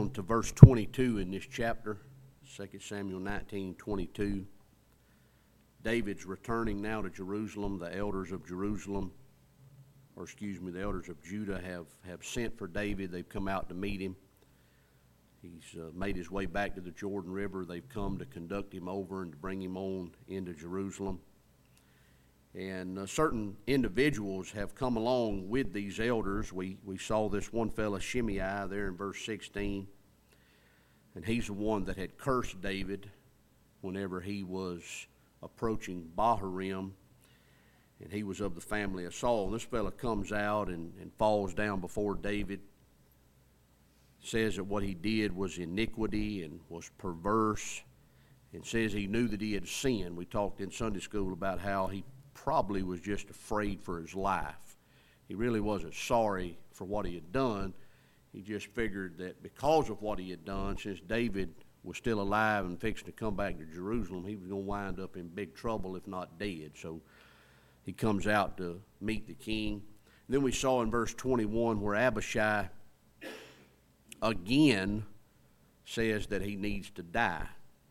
on to verse 22 in this chapter, 2 Samuel 19:22. David's returning now to Jerusalem. The elders of Jerusalem, the elders of Judah have sent for David. They've come out to meet him. He's made his way back to the Jordan River. They've come to conduct him over and to bring him on into Jerusalem. And certain individuals have come along with these elders. We saw this one fellow, Shimei, there in verse 16. And he's the one that had cursed David whenever he was approaching Bahurim. And he was of the family of Saul. And this fellow comes out and falls down before David. Says that what he did was iniquity and was perverse. And says he knew that he had sinned. We talked in Sunday school about how he probably was just afraid for his life. He really wasn't sorry for what he had done. He just figured that because of what he had done, since David was still alive and fixing to come back to Jerusalem, he was going to wind up in big trouble, if not dead. So he comes out to meet the king. And then we saw in verse 21 where Abishai again says that he needs to die.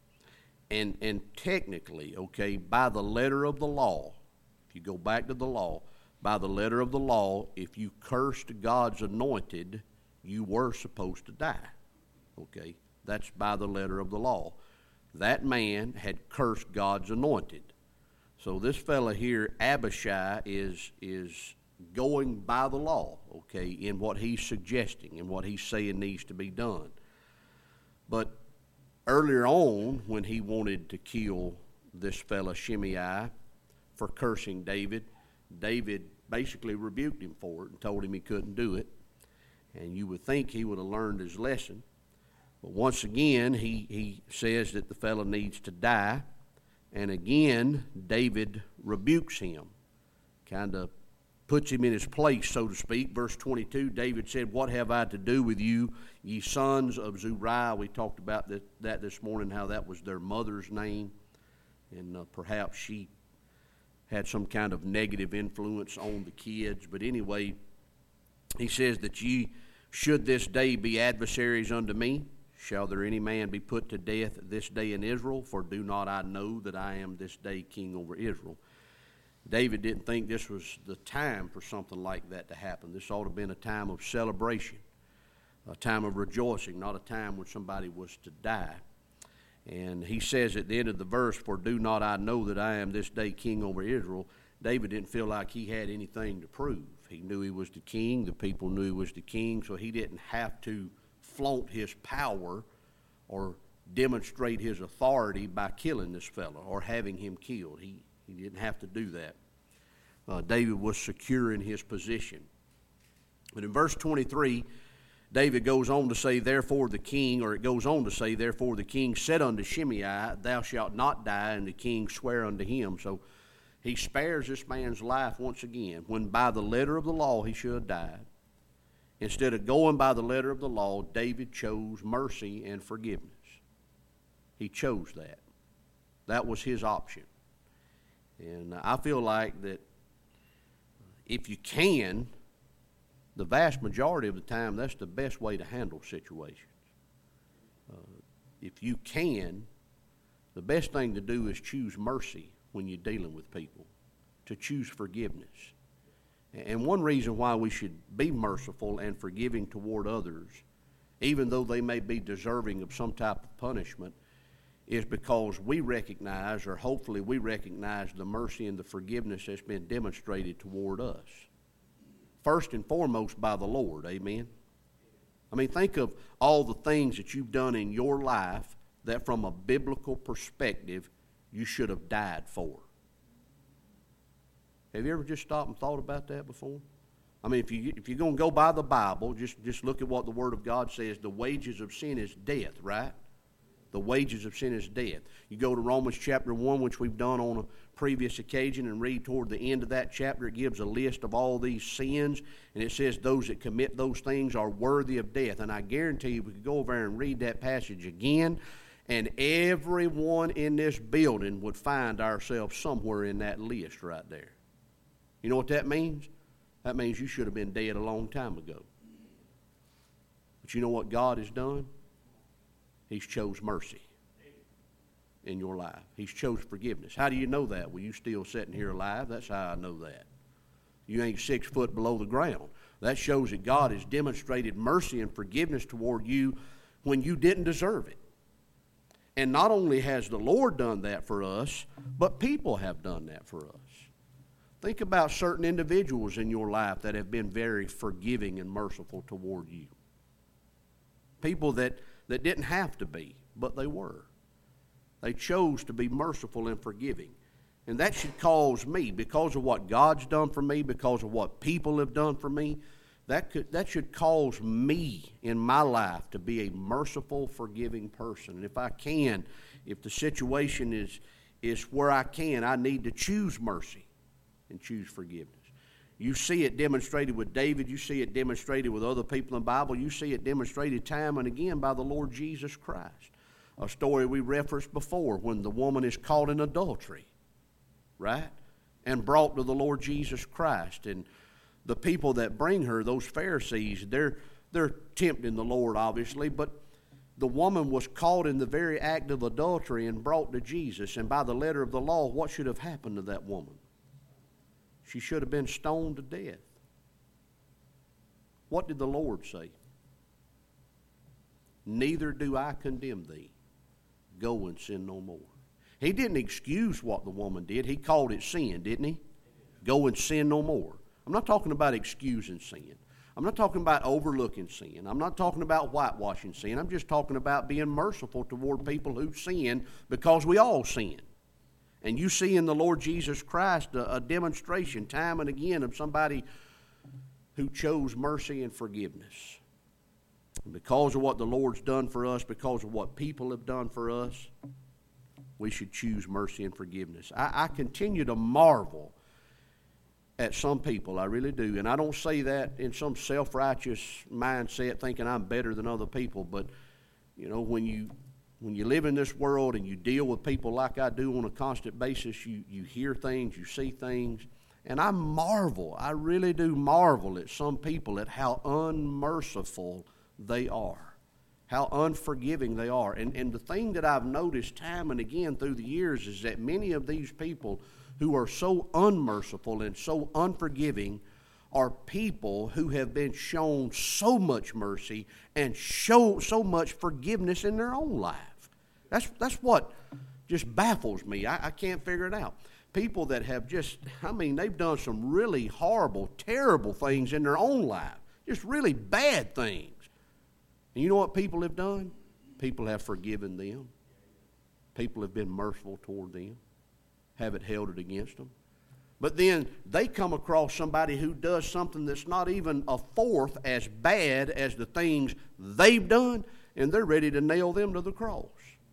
And technically, okay, by the letter of the law, you go back to the law, by the letter of the law, if you cursed God's anointed, you were supposed to die. Okay, that's by the letter of the law. That man had cursed God's anointed. So this fella here, Abishai, is going by the law, okay, in what he's suggesting and what he's saying needs to be done. But earlier on, when he wanted to kill this fella, Shimei, for cursing David, David basically rebuked him for it and told him he couldn't do it. And you would think he would have learned his lesson. But once again, he says that the fellow needs to die. And again, David rebukes him, kind of puts him in his place, so to speak. Verse 22, David said, "What have I to do with you, ye sons of Zeruiah?" We talked about that this morning, how that was their mother's name. And perhaps she had some kind of negative influence on the kids. But anyway, he says that ye should this day be adversaries unto me. Shall there any man be put to death this day in Israel? For do not I know that I am this day king over Israel? David didn't think this was the time for something like that to happen. This ought to have been a time of celebration, a time of rejoicing, not a time when somebody was to die. And he says at the end of the verse, "For do not I know that I am this day king over Israel?" David didn't feel like he had anything to prove. He knew he was the king. The people knew he was the king, so he didn't have to flaunt his power or demonstrate his authority by killing this fellow or having him killed. He didn't have to do that. David was secure in his position. But in verse 23, David goes on to say, "Therefore the king," or it goes on to say, "Therefore the king said unto Shimei, Thou shalt not die, and the king sware unto him." So he spares this man's life once again, when by the letter of the law he should have died. Instead of going by the letter of the law, David chose mercy and forgiveness. He chose that. That was his option. And I feel like that if you can, the vast majority of the time, that's the best way to handle situations. If you can, the best thing to do is choose mercy when you're dealing with people, to choose forgiveness. And one reason why we should be merciful and forgiving toward others, even though they may be deserving of some type of punishment, is because we recognize, or hopefully we recognize, the mercy and the forgiveness that's been demonstrated toward us. First and foremost by the Lord, amen? I mean, think of all the things that you've done in your life that from a biblical perspective you should have died for. Have you ever just stopped and thought about that before? I mean, if you're going to go by the Bible, just look at what the Word of God says. The wages of sin is death, right? The wages of sin is death. You go to Romans chapter 1, which we've done on a previous occasion, and read toward the end of that chapter. It gives a list of all these sins, and it says those that commit those things are worthy of death. And I guarantee you, we could go over there and read that passage again, and everyone in this building would find ourselves somewhere in that list right there. You know what that means? That means you should have been dead a long time ago. But you know what God has done? He's chose mercy in your life. He's chose forgiveness. How do you know that? Well, you still sitting here alive. That's how I know that. You ain't 6 foot below the ground. That shows that God has demonstrated mercy and forgiveness toward you when you didn't deserve it. And not only has the Lord done that for us, but people have done that for us. Think about certain individuals in your life that have been very forgiving and merciful toward you. People that didn't have to be, but they were. They chose to be merciful and forgiving. And that should cause me, because of what God's done for me, because of what people have done for me, that should cause me in my life to be a merciful, forgiving person. And if I can, if the situation is where I can, I need to choose mercy and choose forgiveness. You see it demonstrated with David. You see it demonstrated with other people in the Bible. You see it demonstrated time and again by the Lord Jesus Christ. A story we referenced before when the woman is caught in adultery, right? And brought to the Lord Jesus Christ. And the people that bring her, those Pharisees, they're tempting the Lord, obviously, but the woman was caught in the very act of adultery and brought to Jesus. And by the letter of the law, what should have happened to that woman? She should have been stoned to death. What did the Lord say? Neither do I condemn thee. Go and sin no more. He didn't excuse what the woman did. He called it sin, didn't he? Go and sin no more. I'm not talking about excusing sin. I'm not talking about overlooking sin. I'm not talking about whitewashing sin. I'm just talking about being merciful toward people who sin, because we all sin. And you see in the Lord Jesus Christ a demonstration time and again of somebody who chose mercy and forgiveness. And because of what the Lord's done for us, because of what people have done for us, we should choose mercy and forgiveness. I continue to marvel at some people, I really do. And I don't say that in some self-righteous mindset thinking I'm better than other people, but you know, when you live in this world and you deal with people like I do on a constant basis, you hear things, you see things, and I marvel, I really do marvel at some people at how unmerciful they are, how unforgiving they are. And the thing that I've noticed time and again through the years is that many of these people who are so unmerciful and so unforgiving are people who have been shown so much mercy and show so much forgiveness in their own life. That's what just baffles me. I can't figure it out. People that have they've done some really horrible, terrible things in their own life, just really bad things. And you know what people have done? People have forgiven them. People have been merciful toward them, haven't held it against them. But then they come across somebody who does something that's not even a fourth as bad as the things they've done, and they're ready to nail them to the cross.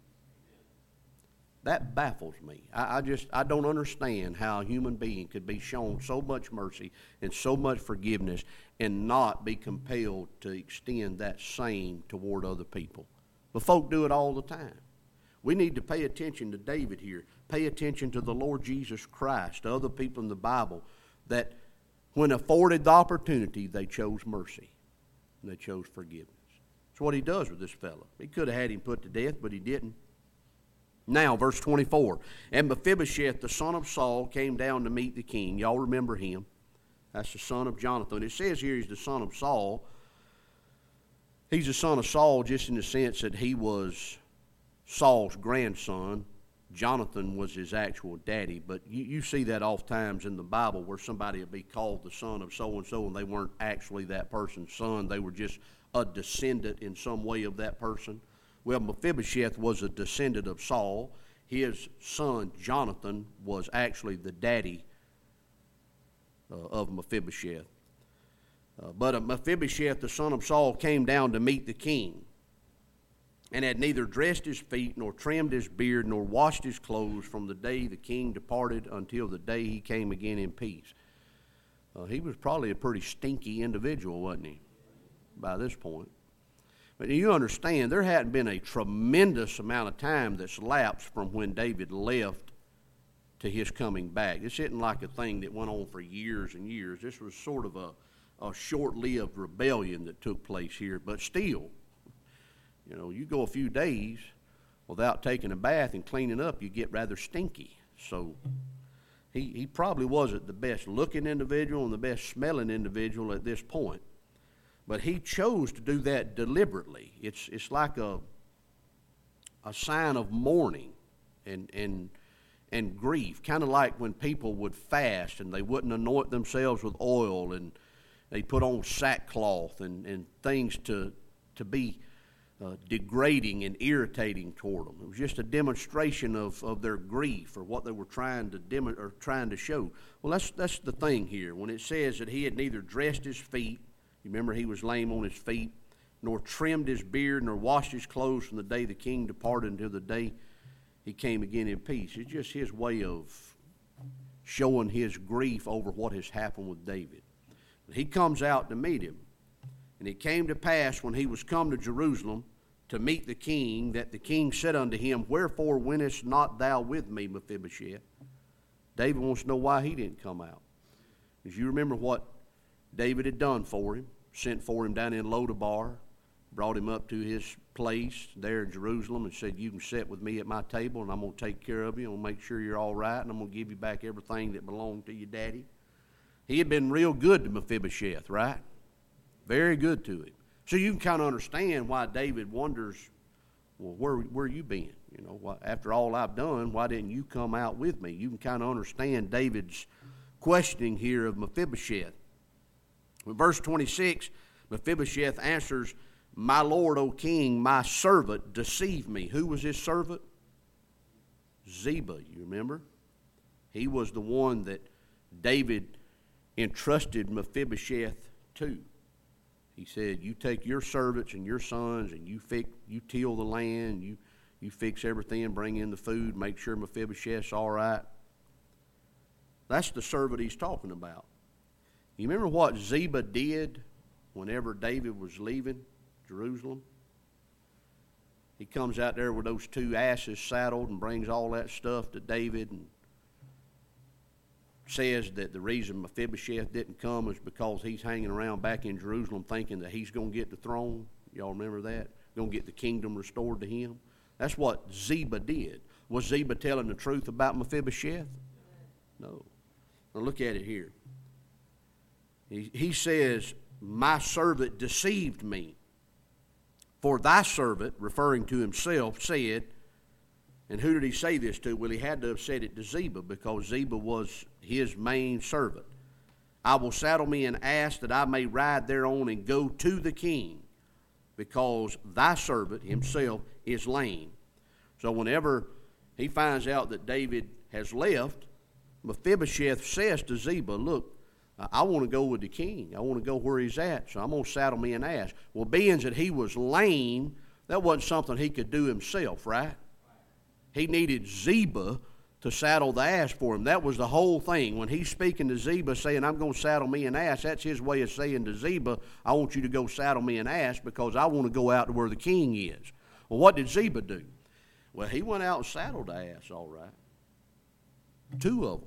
That baffles me. I don't understand how a human being could be shown so much mercy and so much forgiveness and not be compelled to extend that same toward other people. But folk do it all the time. We need to pay attention to David here. Pay attention to the Lord Jesus Christ, to other people in the Bible, that when afforded the opportunity, they chose mercy and they chose forgiveness. That's what he does with this fellow. He could have had him put to death, but he didn't. Now, verse 24, and Mephibosheth, the son of Saul, came down to meet the king. Y'all remember him. That's the son of Jonathan. It says here he's the son of Saul. He's the son of Saul just in the sense that he was Saul's grandson. Jonathan was his actual daddy, but you see that oft times in the Bible where somebody will be called the son of so-and-so and they weren't actually that person's son. They were just a descendant in some way of that person. Well, Mephibosheth was a descendant of Saul. His son, Jonathan, was actually the daddy of Mephibosheth. But Mephibosheth, the son of Saul, came down to meet the king, and had neither dressed his feet, nor trimmed his beard, nor washed his clothes from the day the king departed until the day he came again in peace. He was probably a pretty stinky individual, wasn't he, by this point? But you understand, there hadn't been a tremendous amount of time that's lapsed from when David left to his coming back. This isn't like a thing that went on for years and years. This was sort of a short-lived rebellion that took place here. But still, You know, you go a few days without taking a bath and cleaning up, you get rather stinky. So he probably wasn't the best looking individual and the best smelling individual at this point. But he chose to do that deliberately. It's like a sign of mourning and grief, kind of like when people would fast and they wouldn't anoint themselves with oil and they put on sackcloth and things to be degrading and irritating toward them. It was just a demonstration of their grief or what they were trying to show. Well, that's the thing here. When it says that he had neither dressed his feet, you remember he was lame on his feet, nor trimmed his beard, nor washed his clothes from the day the king departed until the day he came again in peace. It's just his way of showing his grief over what has happened with David. But he comes out to meet him. And it came to pass when he was come to Jerusalem to meet the king, that the king said unto him, Wherefore wentest not thou with me, Mephibosheth? David wants to know why he didn't come out. Because you remember what David had done for him, sent for him down in Lodabar, brought him up to his place there in Jerusalem and said, you can sit with me at my table and I'm going to take care of you. I'm going to make sure you're all right and I'm going to give you back everything that belonged to your daddy. He had been real good to Mephibosheth, right? Very good to him. So you can kind of understand why David wonders, well, where you been? You know, after all I've done, why didn't you come out with me? You can kind of understand David's questioning here of Mephibosheth. In verse 26, Mephibosheth answers, My lord, O king, my servant deceived me. Who was his servant? Ziba, you remember? He was the one that David entrusted Mephibosheth to. He said, you take your servants and your sons and you till the land, you fix everything, bring in the food, make sure Mephibosheth's all right. That's the servant he's talking about. You remember what Ziba did whenever David was leaving Jerusalem? He comes out there with those two asses saddled and brings all that stuff to David and says that the reason Mephibosheth didn't come is because he's hanging around back in Jerusalem thinking that he's going to get the throne. Y'all remember that? Going to get the kingdom restored to him. That's what Ziba did. Was Ziba telling the truth about Mephibosheth? No. Now look at it here. He says, my servant deceived me. For thy servant, referring to himself, said, and who did he say this to? Well, he had to have said it to Ziba because Ziba was his main servant. I will saddle me an ass that I may ride thereon and go to the king, because thy servant himself is lame. So whenever he finds out that David has left, Mephibosheth says to Ziba, look, I want to go with the king. I want to go where he's at, so I'm going to saddle me an ass. Well, being that he was lame, that wasn't something he could do himself, right? He needed Ziba to saddle the ass for him. That was the whole thing. When he's speaking to Ziba saying, I'm going to saddle me an ass, that's his way of saying to Ziba, I want you to go saddle me an ass because I want to go out to where the king is. Well, what did Ziba do? Well, he went out and saddled the ass, all right. Two of them.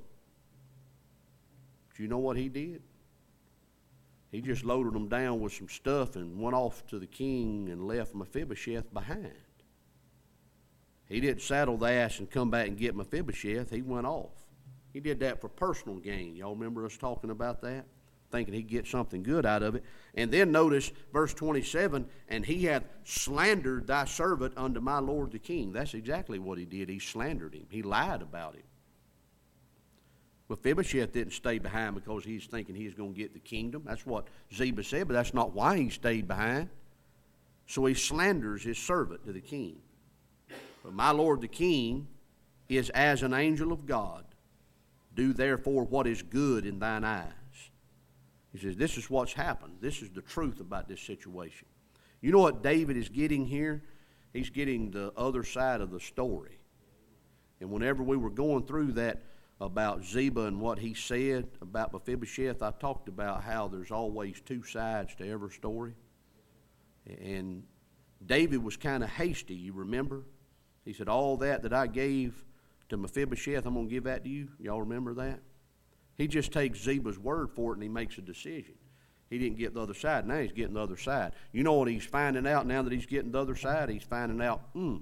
Do you know what he did? He just loaded them down with some stuff and went off to the king and left Mephibosheth behind. He didn't saddle the ass and come back and get Mephibosheth. He went off. He did that for personal gain. Y'all remember us talking about that? Thinking he'd get something good out of it. And then notice verse 27, and he hath slandered thy servant unto my lord the king. That's exactly what he did. He slandered him. He lied about him. Mephibosheth didn't stay behind because he's thinking he's going to get the kingdom. That's what Ziba said, but that's not why he stayed behind. So he slanders his servant to the king. But my lord the king is as an angel of God. Do therefore what is good in thine eyes. He says, this is what's happened. This is the truth about this situation. You know what David is getting here? He's getting the other side of the story. And whenever we were going through that about Ziba and what he said about Mephibosheth, I talked about how there's always two sides to every story. And David was kind of hasty, you remember? He said, all that I gave to Mephibosheth, I'm going to give that to you. Y'all remember that? He just takes Ziba's word for it and he makes a decision. He didn't get the other side. Now he's getting the other side. You know what he's finding out now that he's getting the other side? He's finding out,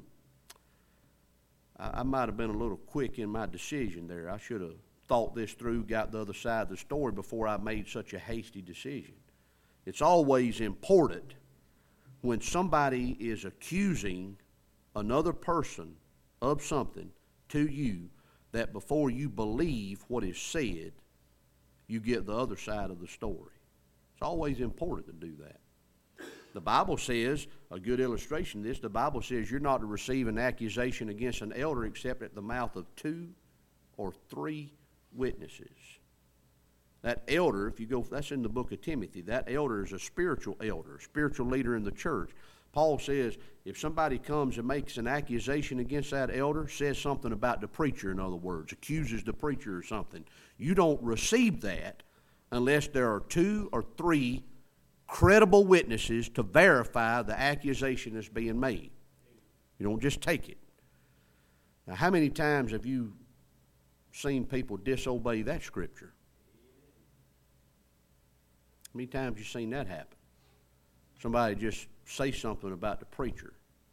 I might have been a little quick in my decision there. I should have thought this through, got the other side of the story before I made such a hasty decision. It's always important when somebody is accusing another person of something to you that before you believe what is said, you get the other side of the story. It's always important to do that. The Bible says, a good illustration of this, the Bible says you're not to receive an accusation against an elder except at the mouth of 2 or 3 witnesses. That elder, if you go, that's in the book of Timothy, that elder is a spiritual elder, a spiritual leader in the church. Paul says if somebody comes and makes an accusation against that elder, says something about the preacher, in other words, accuses the preacher or something, you don't receive that unless there are 2 or 3 credible witnesses to verify the accusation that's being made. You don't just take it. Now, how many times have you seen people disobey that scripture? How many times have you seen that happen? Somebody just say something about the preacher,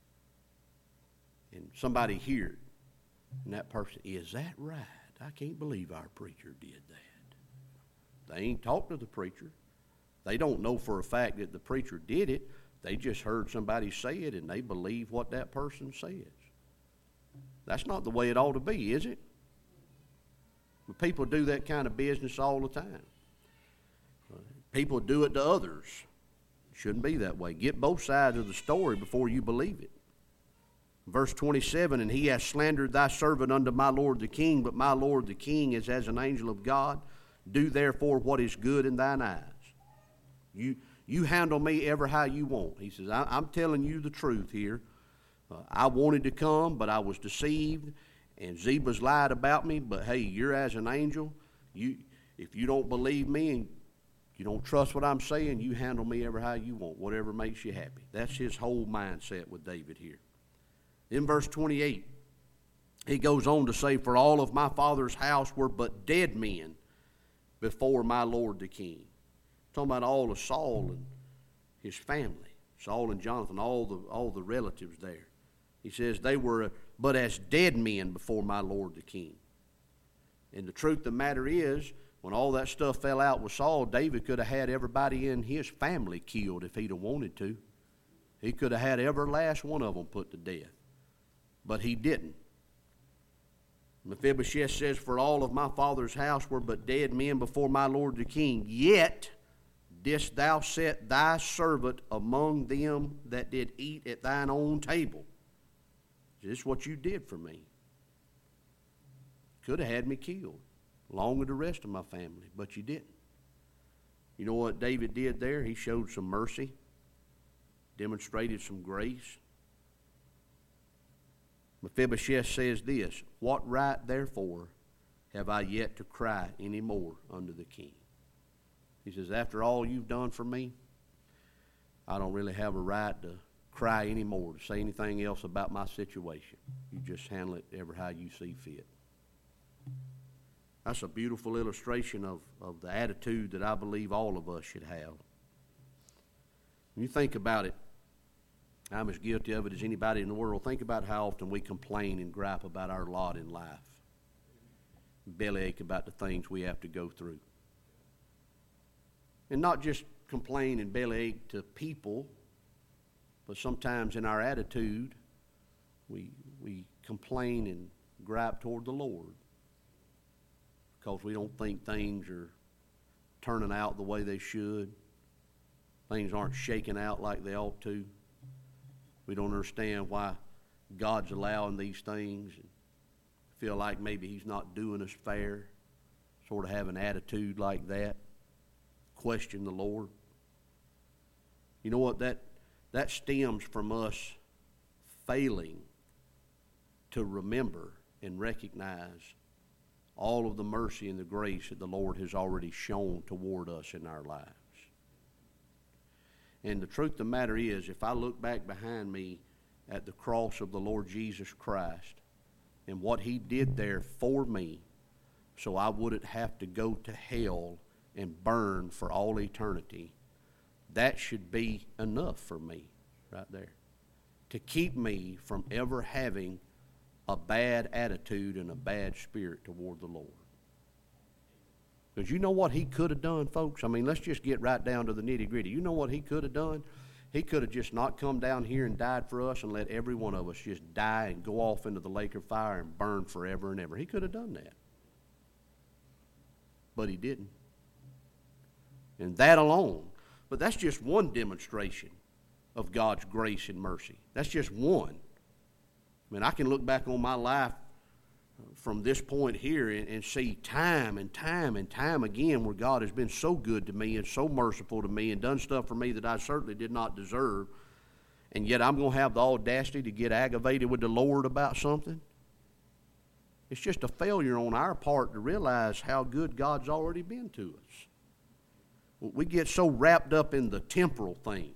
and somebody hear it, and that person, is that right? I can't believe our preacher did that. They ain't talked to the preacher. They don't know for a fact that the preacher did it. They just heard somebody say it, and they believe what that person says. That's not the way it ought to be, is it? But people do that kind of business all the time. People do it to others. It shouldn't be that way. Get both sides of the story before you believe it. Verse 27, and he hath slandered thy servant unto my lord the king, but my lord the king is as an angel of God. Do therefore what is good in thine eyes. You handle me ever how you want. He says, I'm telling you the truth here. I wanted to come, but I was deceived, and Ziba's lied about me, but hey, you're as an angel. If you don't believe me and you don't trust what I'm saying, you handle me ever how you want, whatever makes you happy. That's his whole mindset with David here. In verse 28, he goes on to say, for all of my father's house were but dead men before my lord the king. Talking about all of Saul and his family, Saul and Jonathan, all the relatives there. He says they were but as dead men before my lord the king. And the truth of the matter is, when all that stuff fell out with Saul, David could have had everybody in his family killed if he'd have wanted to. He could have had every last one of them put to death. But he didn't. Mephibosheth says, for all of my father's house were but dead men before my lord the king, yet didst thou set thy servant among them that did eat at thine own table. This is what you did for me. Could have had me killed, along with the rest of my family, but you didn't. You know what David did there? He showed some mercy, demonstrated some grace. Mephibosheth says this, what right therefore have I yet to cry any more unto the king? He says, after all you've done for me, I don't really have a right to cry anymore, to say anything else about my situation. You just handle it ever how you see fit. That's a beautiful illustration of the attitude that I believe all of us should have. When you think about it, I'm as guilty of it as anybody in the world. Think about how often we complain and gripe about our lot in life. Bellyache about the things we have to go through. And not just complain and bellyache to people, but sometimes in our attitude, we complain and gripe toward the Lord because we don't think things are turning out the way they should. Things aren't shaking out like they ought to. We don't understand why God's allowing these things and feel like maybe he's not doing us fair. Sort of have an attitude like that. Question the Lord. You know what? That stems from us failing to remember and recognize all of the mercy and the grace that the Lord has already shown toward us in our lives. And the truth of the matter is, if I look back behind me at the cross of the Lord Jesus Christ and what he did there for me so I wouldn't have to go to hell and burn for all eternity, that should be enough for me right there to keep me from ever having a bad attitude and a bad spirit toward the Lord. Because you know what he could have done, folks? I mean, let's just get right down to the nitty-gritty. You know what he could have done? He could have just not come down here and died for us and let every one of us just die and go off into the lake of fire and burn forever and ever. He could have done that. But he didn't. And that alone. But that's just one demonstration of God's grace and mercy. That's just one. I mean, I can look back on my life from this point here and see time and time and time again where God has been so good to me and so merciful to me and done stuff for me that I certainly did not deserve. And yet I'm going to have the audacity to get aggravated with the Lord about something. It's just a failure on our part to realize how good God's already been to us. We get so wrapped up in the temporal things.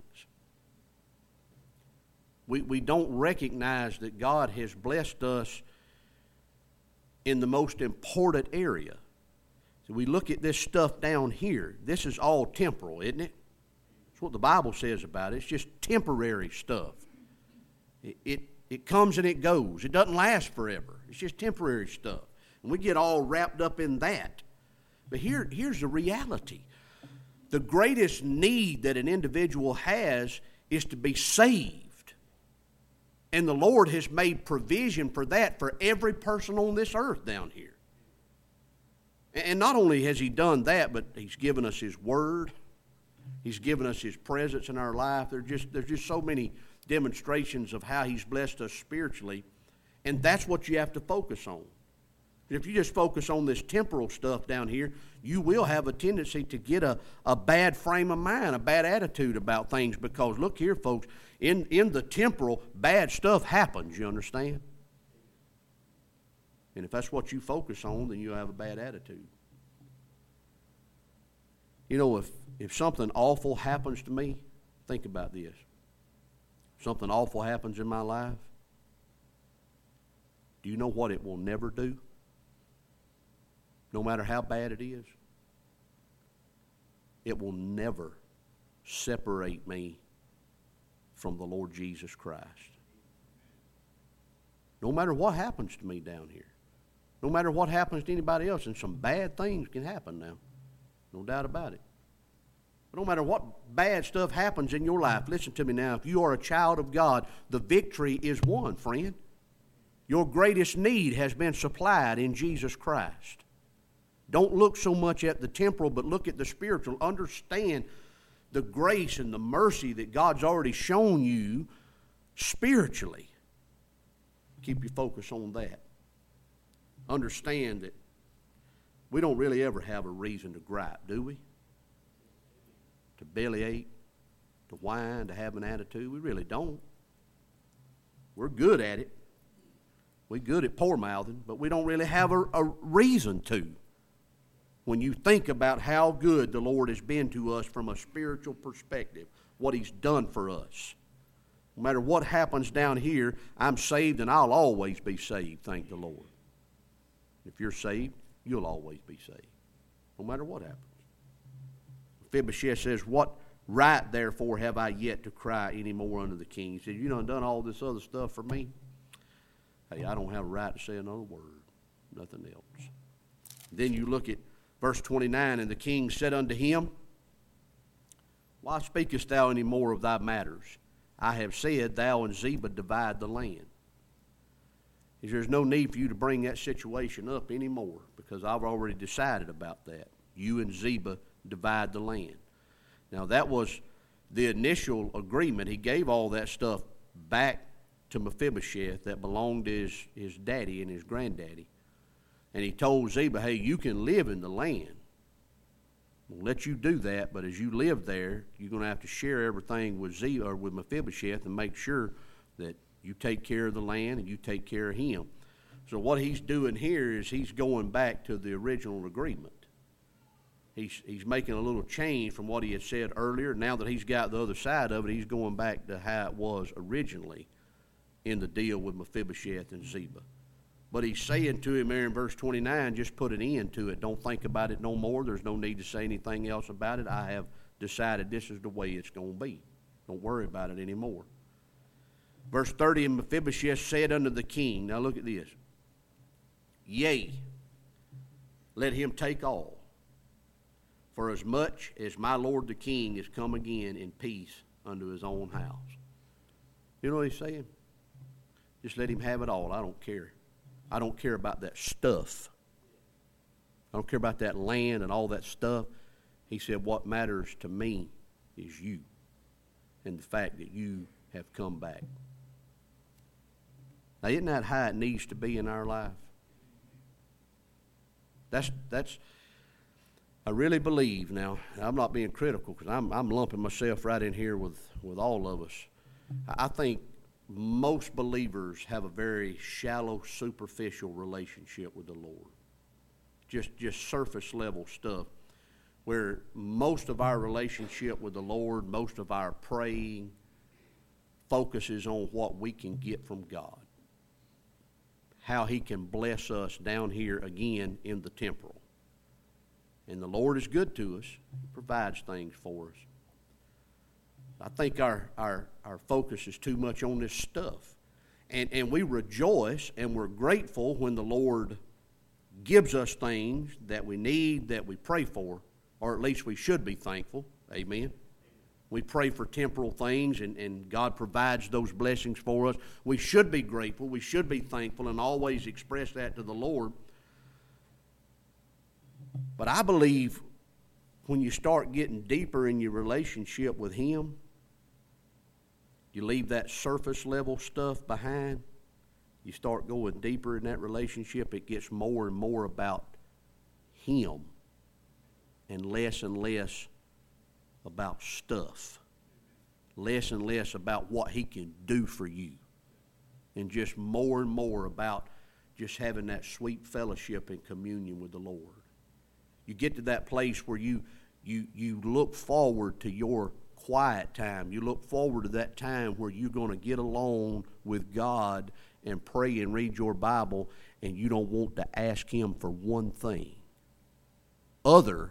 We don't recognize that God has blessed us in the most important area. So we look at this stuff down here. This is all temporal, isn't it? That's what the Bible says about it. It's just temporary stuff. It comes and it goes. It doesn't last forever. It's just temporary stuff. And we get all wrapped up in that. But here's the reality. The greatest need that an individual has is to be saved. And the Lord has made provision for that for every person on this earth down here. And not only has he done that, but he's given us his word. He's given us his presence in our life. There's just so many demonstrations of how he's blessed us spiritually. And that's what you have to focus on. If you just focus on this temporal stuff down here, you will have a tendency to get a bad frame of mind, a bad attitude about things. Because look here, folks, in the temporal, bad stuff happens, you understand? And if that's what you focus on, then you'll have a bad attitude. You know, if something awful happens to me, think about this. Something awful happens in my life, do you know what it will never do? No matter how bad it is, it will never separate me from the Lord Jesus Christ. No matter what happens to me down here, no matter what happens to anybody else, and some bad things can happen now, no doubt about it. But no matter what bad stuff happens in your life, listen to me now, if you are a child of God, the victory is won, friend. Your greatest need has been supplied in Jesus Christ. Don't look so much at the temporal, but look at the spiritual. Understand the grace and the mercy that God's already shown you spiritually. Keep your focus on that. Understand that we don't really ever have a reason to gripe, do we? To bellyache, to whine, to have an attitude. We really don't. We're good at it. We're good at poor-mouthing, but we don't really have a reason to. When you think about how good the Lord has been to us from a spiritual perspective, what he's done for us. No matter what happens down here, I'm saved and I'll always be saved, thank the Lord. If you're saved, you'll always be saved, no matter what happens. Mephibosheth says, what right therefore have I yet to cry any more unto the king? He said, you done all this other stuff for me. Hey, I don't have a right to say another word, nothing else. Then you look at verse 29, and the king said unto him, why speakest thou any more of thy matters? I have said, thou and Ziba divide the land. He says, there's no need for you to bring that situation up anymore, because I've already decided about that. You and Ziba divide the land. Now, that was the initial agreement. He gave all that stuff back to Mephibosheth that belonged to his daddy and his granddaddy. And he told Ziba, hey, you can live in the land. We'll let you do that, but as you live there, you're going to have to share everything with Ziba or with Mephibosheth and make sure that you take care of the land and you take care of him. So what he's doing here is he's going back to the original agreement. He's making a little change from what he had said earlier. Now that he's got the other side of it, he's going back to how it was originally in the deal with Mephibosheth and Ziba. But he's saying to him there in verse 29, just put an end to it. Don't think about it no more. There's no need to say anything else about it. I have decided this is the way it's going to be. Don't worry about it anymore. Verse 30, and Mephibosheth said unto the king, now look at this, yea, let him take all, for as much as my lord the king is come again in peace unto his own house. You know what he's saying? Just let him have it all. I don't care. I don't care about that stuff. I don't care about that land and all that stuff. He said, what matters to me is you and the fact that you have come back. Now, isn't that how it needs to be in our life? That's. I really believe now. I'm not being critical because I'm lumping myself right in here with all of us. I think most believers have a very shallow, superficial relationship with the Lord. Just surface level stuff, where most of our relationship with the Lord, most of our praying focuses on what we can get from God. How He can bless us down here again in the temporal. And the Lord is good to us. He provides things for us. I think our focus is too much on this stuff. And we rejoice and we're grateful when the Lord gives us things that we need, that we pray for, or at least we should be thankful. Amen. We pray for temporal things, and God provides those blessings for us. We should be grateful. We should be thankful and always express that to the Lord. But I believe when you start getting deeper in your relationship with Him, you leave that surface level stuff behind. You start going deeper in that relationship, it gets more and more about Him and less about stuff. Less and less about what He can do for you. And just more and more about just having that sweet fellowship and communion with the Lord. You get to that place where you look forward to your quiet time. You look forward to that time where you're going to get alone with God and pray and read your Bible, and you don't want to ask Him for one thing other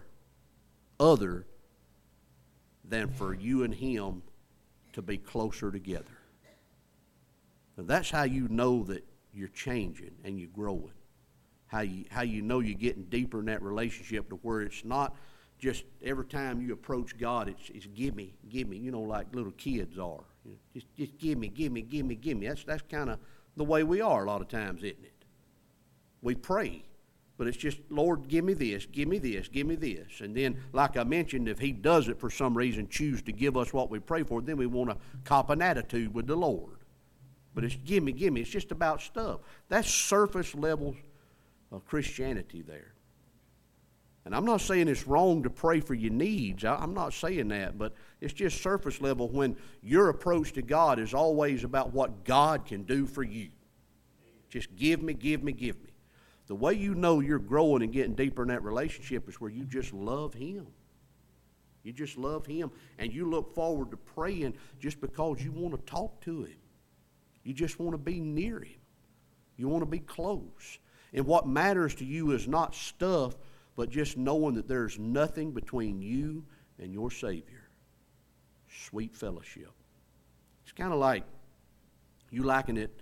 than for you and Him to be closer together. And that's how you know that you're changing and you're growing. How you know you're getting deeper in that relationship to where it's not just every time you approach God, it's give me, you know, like little kids are. Just give me. That's kind of the way we are a lot of times, isn't it? We pray, but it's just, Lord, give me this. And then, like I mentioned, if He doesn't for some reason choose to give us what we pray for, then we want to cop an attitude with the Lord. But it's give me. It's just about stuff. That's surface level of Christianity there. And I'm not saying it's wrong to pray for your needs. I'm not saying that, but it's just surface level when your approach to God is always about what God can do for you. Just give me. The way you know you're growing and getting deeper in that relationship is where you just love Him. You just love Him, and you look forward to praying just because you want to talk to Him. You just want to be near Him. You want to be close. And what matters to you is not stuff, but just knowing that there's nothing between you and your Savior. Sweet fellowship. It's kind of like you liken it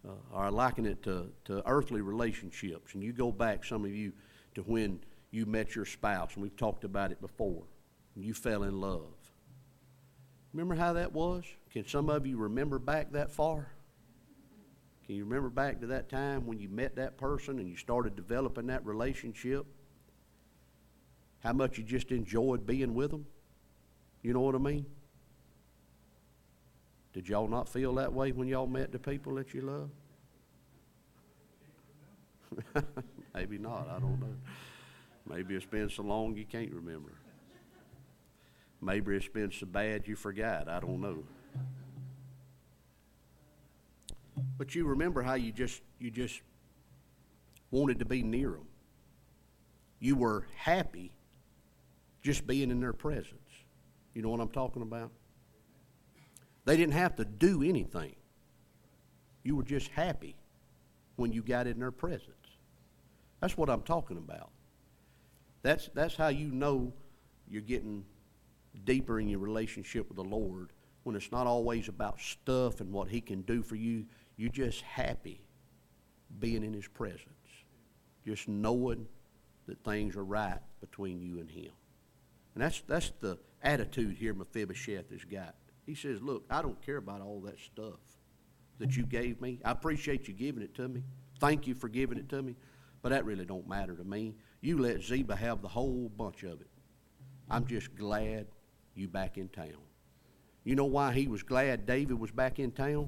to earthly relationships. And you go back, some of you, to when you met your spouse, and we've talked about it before, and you fell in love. Remember how that was? Can some of you remember back that far? Can you remember back to that time when you met that person and you started developing that relationship? How much you just enjoyed being with them? You know what I mean? Did y'all not feel that way when y'all met the people that you love? Maybe not, I don't know. Maybe it's been so long you can't remember. Maybe it's been so bad you forgot, I don't know. But you remember how you just wanted to be near them. You were happy just being in their presence. You know what I'm talking about? They didn't have to do anything. You were just happy when you got in their presence. That's what I'm talking about. That's how you know you're getting deeper in your relationship with the Lord, when it's not always about stuff and what He can do for you, you're just happy being in His presence, just knowing that things are right between you and Him. And that's the attitude here Mephibosheth has got. He says, look, I don't care about all that stuff that you gave me. I appreciate you giving it to me. Thank you for giving it to me. But that really don't matter to me. You let Ziba have the whole bunch of it. I'm just glad you back in town. You know why he was glad David was back in town?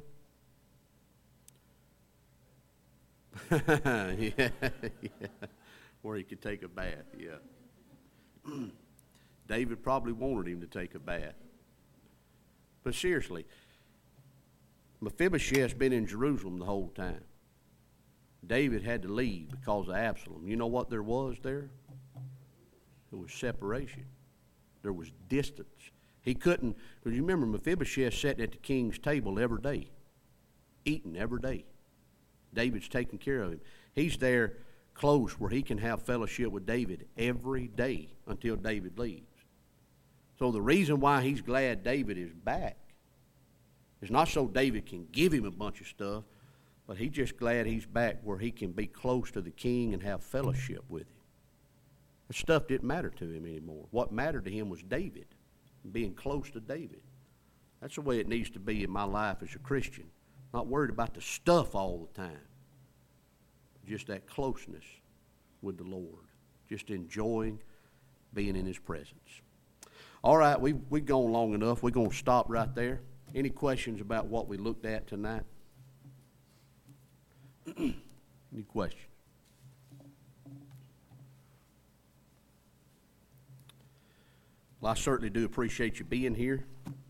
Yeah. Where he could take a bath, yeah. David probably wanted him to take a bath. But seriously, Mephibosheth's been in Jerusalem the whole time. David had to leave because of Absalom. You know what there was there? There was separation. There was distance. He couldn't, because you remember Mephibosheth sat at the king's table every day, eating every day. David's taking care of him. He's there close where he can have fellowship with David every day until David leaves. So the reason why he's glad David is back is not so David can give him a bunch of stuff, but he's just glad he's back where he can be close to the king and have fellowship with him. That stuff didn't matter to him anymore. What mattered to him was David, being close to David. That's the way it needs to be in my life as a Christian. Not worried about the stuff all the time. Just that closeness with the Lord. Just enjoying being in His presence. All right, we've gone long enough. We're going to stop right there. Any questions about what we looked at tonight? Any questions? Well, I certainly do appreciate you being here.